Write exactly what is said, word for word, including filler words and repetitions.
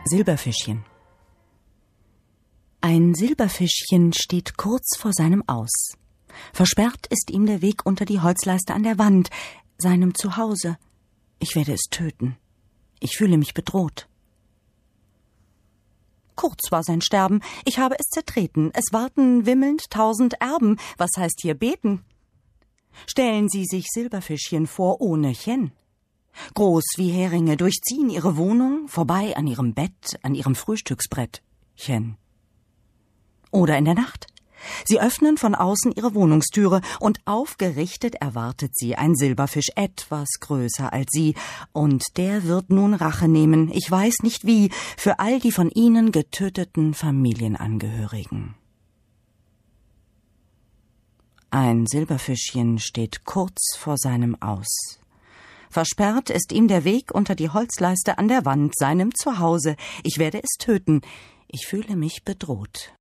Silberfischchen. Ein Silberfischchen steht kurz vor seinem Aus. Versperrt ist ihm der Weg unter die Holzleiste an der Wand, seinem Zuhause. Ich werde es töten. Ich fühle mich bedroht. Kurz war sein Sterben, ich habe es zertreten. Es warten wimmelnd tausend Erben. Was heißt hier beten? Stellen Sie sich Silberfischchen vor ohne Chen. Groß wie Heringe durchziehen ihre Wohnung, vorbei an ihrem Bett, an ihrem Frühstücksbrett. Chen. Oder in der Nacht. Sie öffnen von außen ihre Wohnungstüre und aufgerichtet erwartet sie ein Silberfisch etwas größer als sie. Und der wird nun Rache nehmen, ich weiß nicht wie, für all die von ihnen getöteten Familienangehörigen. Ein Silberfischchen steht kurz vor seinem Aus. Versperrt ist ihm der Weg unter die Holzleiste an der Wand, seinem Zuhause. Ich werde es töten. Ich fühle mich bedroht.